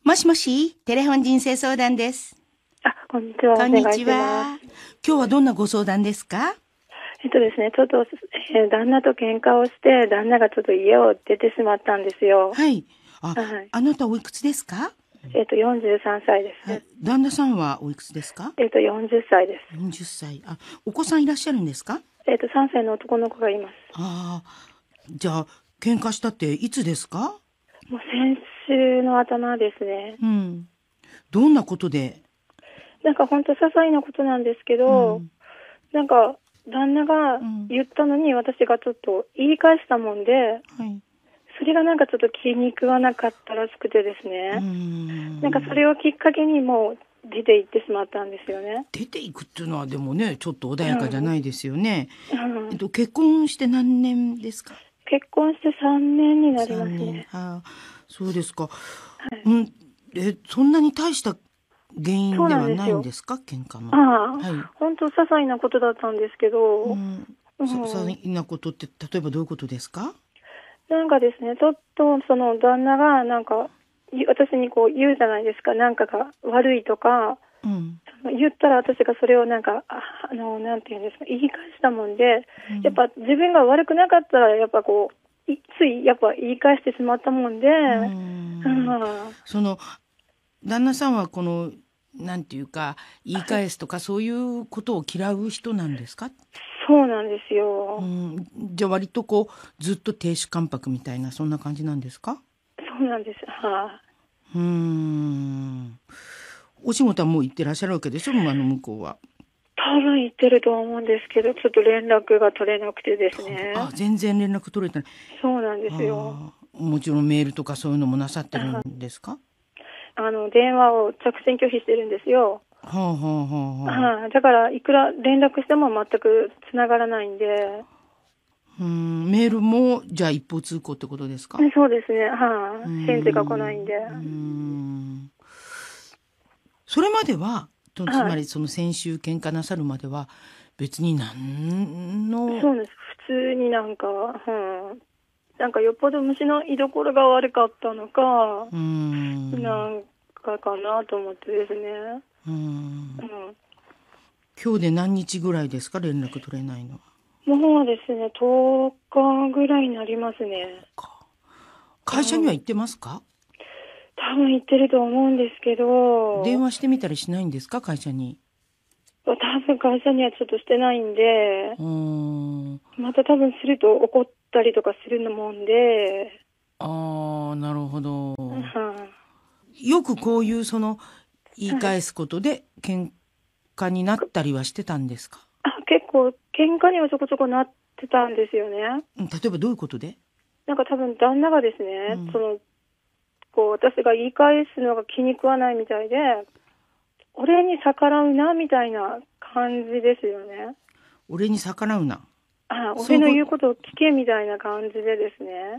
もしもし、テレフォン人生相談です。 こんにちは。 こんにちは。今日はどんなご相談ですか？ ですね、ちょっと、旦那と喧嘩をして、旦那がちょっと家を出てしまったんですよ。 はい。 はい。 あなたおいくつですか 43歳です。 はい。旦那さんはおいくつですか 40歳です。 40歳。お子さんいらっしゃるんですか 3歳の男の子がいます。 じゃあ、喧嘩したっていつですか？ もう先週の頭ですね。 うん。どんなことで？ なんか本当些細なことなんですけど、なんか旦那が言ったのに私がちょっと言い返したもんで、 はい。 それがなんかちょっと気に食わなかったらしくてですね。なんかそれをきっかけにもう出て行ってしまったんですよね。 出ていくっていうのはでもね、ちょっと穏やかじゃないですよね。結結婚して何年ですか？ 婚して3年になります 3年。 ね。 そうですか。 はい。 そんなに大した原そう因ではなんですよ。 ないんですか、喧嘩の？はい。 本当些細なことだったんですけど、 些細なことって例えばどういうことですか？ なんかですね、ちょっとその旦那がなんか私にこう言うじゃないですか、なんかが悪いとか、言ったら私がそれをなんかなんていうんですか、言い返したもんで、やっぱ自分が悪くなかったらやっぱこうついやっぱ言い返してしまったもんで、 その旦那さんはこのなんていうか言い返すとかそういうことを嫌う人なんですか？ そうなんですよ。 じゃあ割とこうずっと亭主関白みたいなそんな感じなんですか？ そうなんです。 お仕事はもう行ってらっしゃるわけでしょ、向こうは。 多分言ってると思うんですけど、ちょっと連絡が取れなくてですね。 全然連絡取れてない。 そうなんですよ。 もちろんメールとかそういうのもなさってるんですか？ 電話を着信拒否してるんですよ。だからいくら連絡しても全く繋がらないんで。 メールもじゃあ一方通行ってことですか？ そうですね。返事が来ないんで。 それまではつまりその先週喧嘩なさるまでは別に何の。 そうです。普通になんか、なんかよっぽど虫の居所が悪かったのか、なんかかなと思ってですね。 今日で何日ぐらいですか、連絡取れないのは？ もうですね、10日ぐらいになりますね。 会社には行ってますか？ 多分行ってると思うんですけど。 電話してみたりしないんですか、会社に？ 多分会社にはちょっとしてないんで、また多分すると怒ったりとかするのもんで。 なるほど。よくこういう言い返すことで喧嘩になったりはしてたんですか？ 結構喧嘩にはちょこちょこなってたんですよね。 例えばどういうことで？ なんか多分旦那がですね、こう私が言い返すのが気に食わないみたいで、俺に逆らうなみたいな感じですよね。 俺に逆らうな。 俺の言うことを聞けみたいな感じでですね。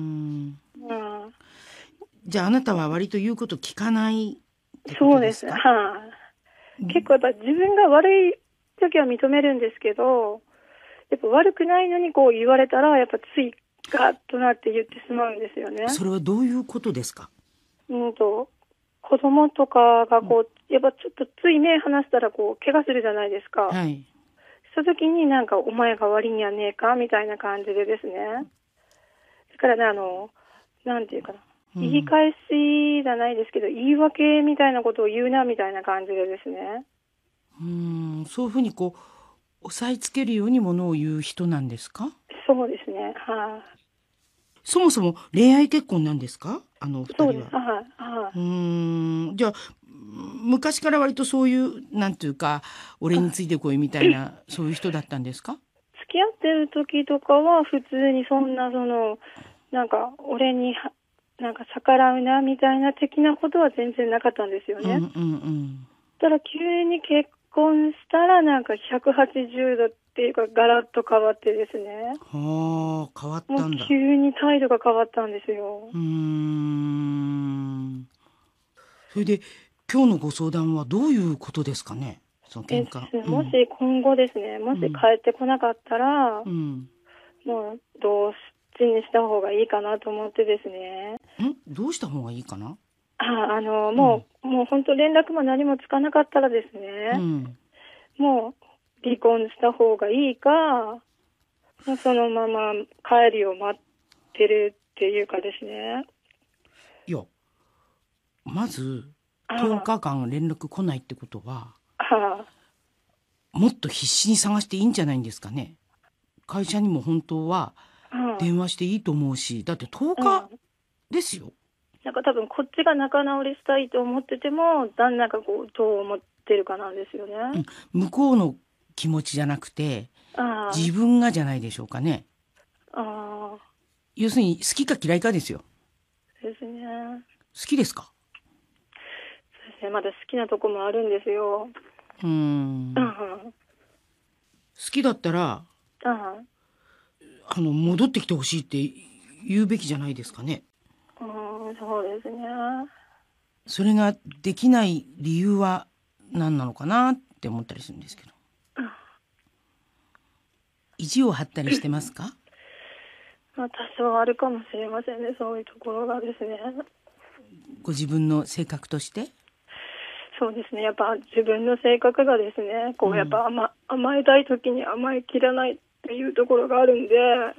じゃああなたは割と言うこと聞かないってこそうです。 とですか？ 結構やっぱ自分が悪い時は認めるんですけど、やっぱ悪くないのにこう言われたらやっぱついガッとなって言ってしまうんですよね。 それはどういうことですか？ 子供とかがこう、やっぱちょっとつい目離したらこう怪我するじゃないですか。 はい。 その時になんかお前が悪いんやねえかみたいな感じでですね。だからね、なんていうかな。言い返しじゃないですけど、言い訳みたいなことを言うなみたいな感じでですね。 そういうふうにこう押さえつけるようにものを言う人なんですか？ そうですね。 そもそも恋愛結婚なんですか、お二人は？ そうです。 じゃあ昔から割とそういうなんていうか俺についてこいみたいなそういう人だったんですか？ 付き合ってる時とかは普通にそんななんか俺になんか逆らうなみたいな的なことは全然なかったんですよね。ただ急に結婚したらなんか180度っていうかガラッと変わってですね。 変わったんだ。 もう急に態度が変わったんですよ。 それで今日のご相談はどういうことですかね、その喧嘩。 もし今後ですね、もし帰ってこなかったら、もうどうにした方がいいかなと思ってですね。 どうした方がいいかな？ もう本当連絡も何もつかなかったらですね、もう離婚した方がいいか、もうそのまま帰りを待ってるっていうかですね。 いや、まず10日間連絡来ないってことは、もっと必死に探していいんじゃないんですかね。会社にも本当は電話していいと思うし、だって10日ですよ。 なんか多分こっちが仲直りしたいと思ってても、旦那がこうどう思ってるかなんですよね。 向こうの気持ちじゃなくて、自分がじゃないでしょうかね。要するに好きか嫌いかですよ。 ですね。 好きですか？ そうですね。まだ好きなとこもあるんですよ。 好きだったら、戻ってきてほしいって言うべきじゃないですかね。 そうですね。 それができない理由は何なのかなって思ったりするんですけど。意地を張ったりしてますか？ 多少あるかもしれませんね、そういうところがですね。 ご自分の性格として？ そうですね。やっぱ自分の性格がですね、こうやっぱ甘えたい時に甘えきらないっていうところがあるんで。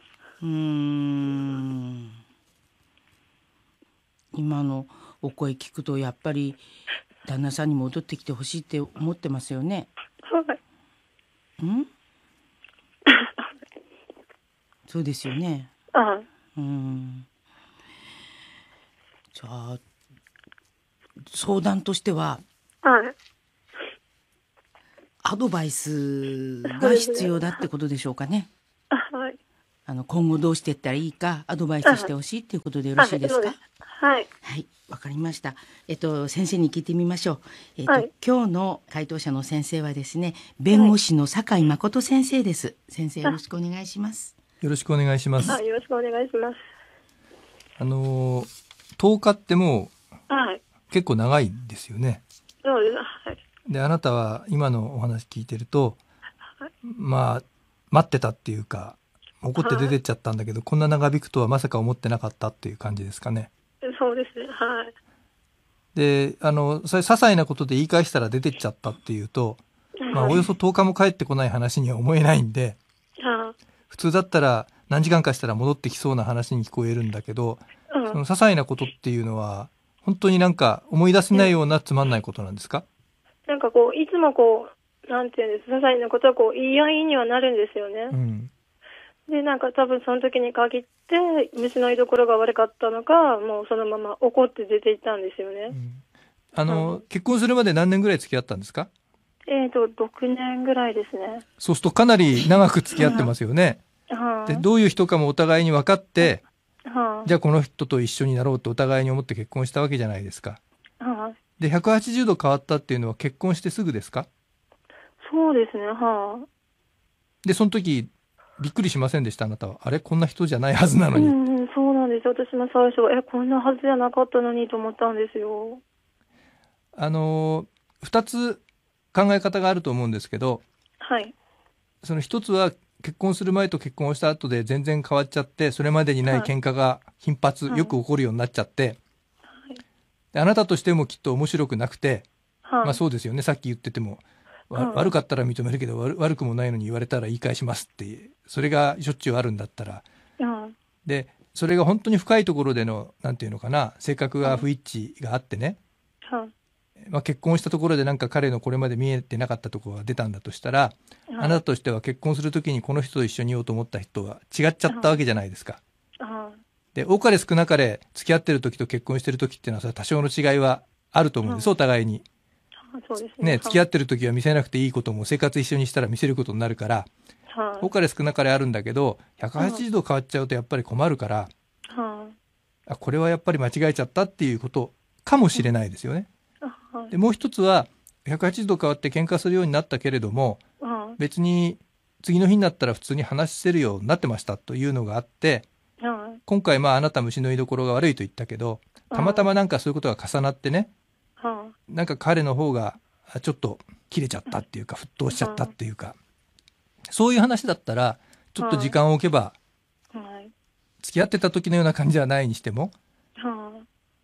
今のお声聞くとやっぱり旦那さんに戻ってきてほしいって思ってますよね。 はい。 そうですよね。じゃあ相談としては、アドバイスが必要だってことでしょうかね。今後どうしていったらいいかアドバイスしてほしいっていうことでよろしいですか？ はい、 わかりました。先生に聞いてみましょう。今日の回答者の先生はですね、弁護士の酒井誠先生です。先生、よろしくお願いします。 よろしくお願いします。 よろしくお願いします。 10日ってもう結構長いですよね。 そうです。 で、あなたは今のお話聞いてると、待ってたっていうか、怒って出てっちゃったんだけど、こんな長引くとはまさか思ってなかったっていう感じですかね。 そうですね。 で、それ些細なことで言い返したら出てっちゃったっていうと、およそ10日も帰ってこない話には思えないんで、普通だったら何時間かしたら戻ってきそうな話に聞こえるんだけど、その些細なことっていうのは本当になんか思い出せないようなつまんないことなんですか？ なんかこういつもこうなんていうんです、些細なことはこう言い合いにはなるんですよね。で、なんか多分その時に限って虫の居所が悪かったのか、もうそのまま怒って出て行ったんですよね。 結婚するまで何年ぐらい付き合ったんですか ？6年ぐらいですね。 そうするとかなり長く付き合ってますよね。で、どういう人かもお互いに分かって、じゃあこの人と一緒になろうとお互いに思って結婚したわけじゃないですか。で、180度変わったっていうのは結婚してすぐですか？ そうですね。 で、その時びっくりしませんでした？あなたは。あれ、こんな人じゃないはずなのに。 そうなんです。私も最初こんなはずじゃなかったのにと思ったんですよ。 2つ考え方があると思うんですけど、その一つは結婚する前と結婚した後で全然変わっちゃって、それまでにない喧嘩が頻発、よく起こるようになっちゃって、であなたとしてもきっと面白くなくて、そうですよね、さっき言ってても、悪かったら認めるけど悪くもないのに言われたら言い返しますって、それがしょっちゅうあるんだったら、でそれが本当に深いところでのなんていうのかな、性格が不一致があってね、結婚したところでなんか彼のこれまで見えてなかったところが出たんだとしたら、あなたとしては結婚するときにこの人と一緒にいようと思った人は違っちゃったわけじゃないですか。で、多かれ少なかれ付き合ってる時と結婚してる時っていうのはそれは多少の違いはあると思うんです、お互いに。 そうですね。 付き合ってる時は見せなくていいことも生活一緒にしたら見せることになるから、多かれ少なかれあるんだけど、180度変わっちゃうとやっぱり困るから、これはやっぱり間違えちゃったっていうことかもしれないですよね。で、もう一つは180度変わって喧嘩するようになったけれども、別に次の日になったら普通に話せるようになってましたというのがあって、今回あなた虫の居所が悪いと言ったけど、たまたまなんかそういうことが重なってね、なんか彼の方がちょっと切れちゃったっていうか、沸騰しちゃったっていうか、そういう話だったらちょっと時間を置けば、付き合ってた時のような感じじゃないにしても、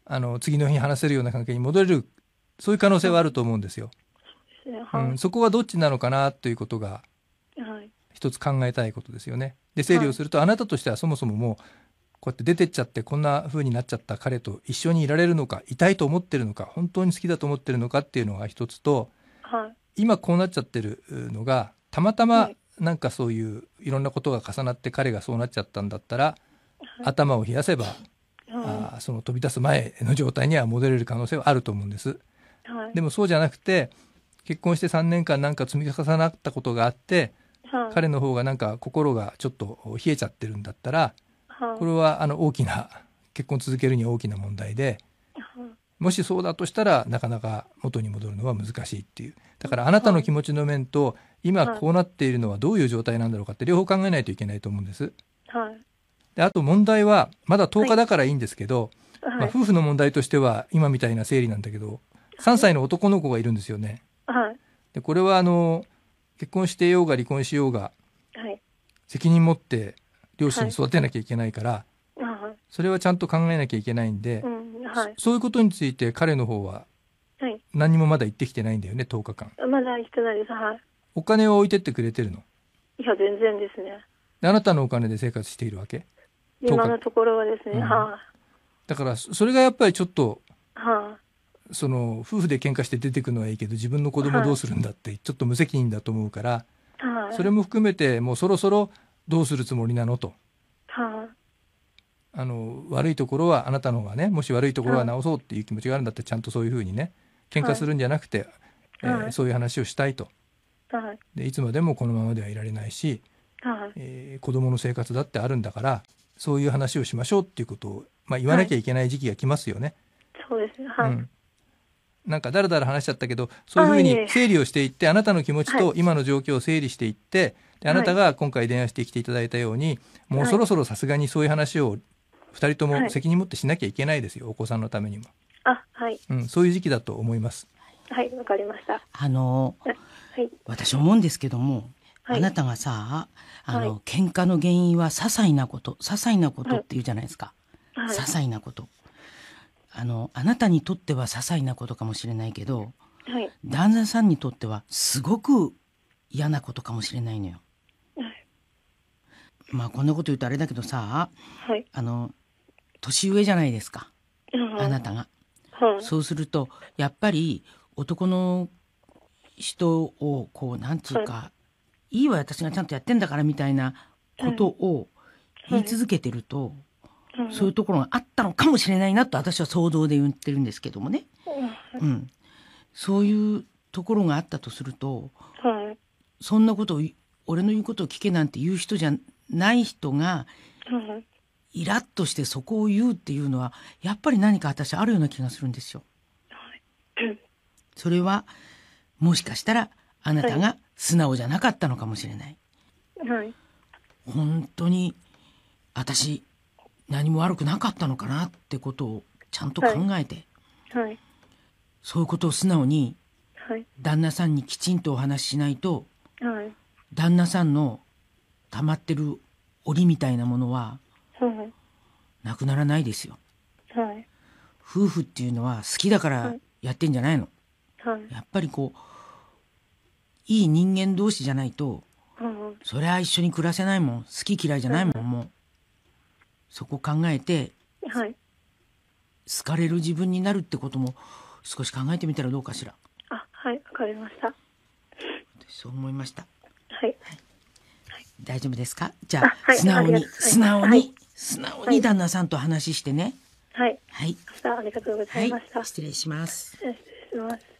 次の日に話せるような関係に戻れる、そういう可能性はあると思うんですよ。そこはどっちなのかなということが一つ考えたいことですよね。で整理をすると、あなたとしてはそもそももうこうやって出てっちゃってこんな風になっちゃった彼と一緒にいられるのか、いたいと思ってるのか、本当に好きだと思ってるのかっていうのが一つと、今こうなっちゃってるのがたまたまなんかそういういろんなことが重なって彼がそうなっちゃったんだったら、頭を冷やせばその飛び出す前の状態には戻れる可能性はあると思うんです。でもそうじゃなくて、結婚して3年間なんか積み重なったことがあって、彼の方がなんか心がちょっと冷えちゃってるんだったら、これは大きな、結婚続けるには大きな問題で、もしそうだとしたらなかなか元に戻るのは難しいっていう。だからあなたの気持ちの面と今こうなっているのはどういう状態なんだろうかって両方考えないといけないと思うんです。であと問題はまだ10日だからいいんですけど、夫婦の問題としては今みたいな生理なんだけど、3歳の男の子がいるんですよね。でこれは結婚していようが離婚しようが、責任持って両親に育てなきゃいけないから、それはちゃんと考えなきゃいけないんで、そういうことについて彼の方は何にもまだ言ってきてないんだよね。10日間まだ言ってないです。 お金を置いてってくれてるの？ いや全然ですね。 あなたのお金で生活しているわけ？ 今のところはですね、 だからそれがやっぱりちょっと、その夫婦で喧嘩して出てくのはいいけど、自分の子供どうするんだってちょっと無責任だと思うから、それも含めてもうそろそろどうするつもりなのと、悪いところはあなたの方がね、もし悪いところは直そうっていう気持ちがあるんだって、ちゃんとそういうふうにね喧嘩するんじゃなくて、そういう話をしたいと。でいつまでもこのままではいられないし、子供の生活だってあるんだから、そういう話をしましょうっていうことを、言わなきゃいけない時期が来ますよね。 そうですね。 なんかだらだら話しちゃったけど、そういうふうに整理をしていって、あなたの気持ちと今の状況を整理していって、であなたが今回電話してきていただいたように、もうそろそろさすがにそういう話を2人とも責任持ってしなきゃいけないですよ、お子さんのためにも。そういう時期だと思います。 わかりました。 私思うんですけども、あなたがさ、喧嘩の原因は些細なことっていうじゃないですか。些細なこと。あなたにとっては些細なことかもしれないけど、旦那さんにとってはすごく嫌なことかもしれないのよ。こんなこと言うとあれだけどさ、年上じゃないですか、あなたが。そうするとやっぱり男の人をこうなんつうか、いいわ私がちゃんとやってんだからみたいなことを言い続けてると、そういうところがあったのかもしれないなと私は想像で言ってるんですけどもね、そういうところがあったとすると、そんなことを俺の言うことを聞けなんて言う人じゃない人が、イラッとしてそこを言うっていうのはやっぱり何か私あるような気がするんですよ。それはもしかしたらあなたが素直じゃなかったのかもしれない。本当に私何も悪くなかったのかなってことをちゃんと考えて、そういうことを素直に旦那さんにきちんとお話ししないと、旦那さんの溜まってる檻みたいなものはなくならないですよ。夫婦っていうのは好きだからやってんじゃないの。やっぱりこういい人間同士じゃないと、それは一緒に暮らせないもん。好き嫌いじゃないもん。もうそこ考えて、好かれる自分になるってことも少し考えてみたらどうかしら。 わかりました。 そう思いました。 はい大丈夫ですか？じゃあ、素直に旦那さんと話してね。 ありがとうございました。 失礼します。 失礼します。